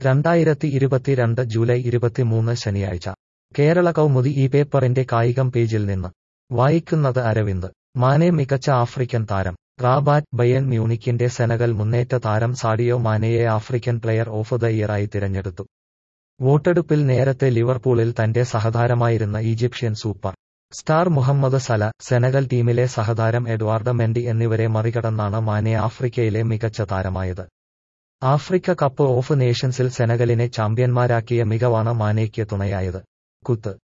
2022 July 23 ശനിയാഴ്ച കേരള കൗമുദി ഈ പേപ്പറിന്റെ കായികം പേജിൽ നിന്ന് വായിക്കുന്നത് അരവിന്ദ്. മാനെ മികച്ച ആഫ്രിക്കൻ താരം. റാബാറ്റ്. ബയേൺ മ്യൂണിക്കിന്റെ സെനഗൽ മുന്നേറ്റ താരം സാഡിയോ മാനെയെ ആഫ്രിക്കൻ പ്ലെയർ ഓഫ് ദ ഇയറായി തിരഞ്ഞെടുത്തു. വോട്ടെടുപ്പിൽ നേരത്തെ ലിവർപൂളിൽ തന്റെ സഹതാരമായിരുന്ന Egyptian superstar Mohamed Salah, Senegal ടീമിലെ സഹതാരം എഡ്വാർഡ് മെൻഡി എന്നിവരെ മറികടന്നാണ് മാനെ ആഫ്രിക്കയിലെ മികച്ച താരമായത്. ആഫ്രിക്ക കപ്പ് ഓഫ് നേഷൻസിൽ സെനഗലിനെ ചാമ്പ്യന്മാരാക്കിയ മികവാണ് മാനെയ്ക്ക് തുണയായത്. കുത്ത്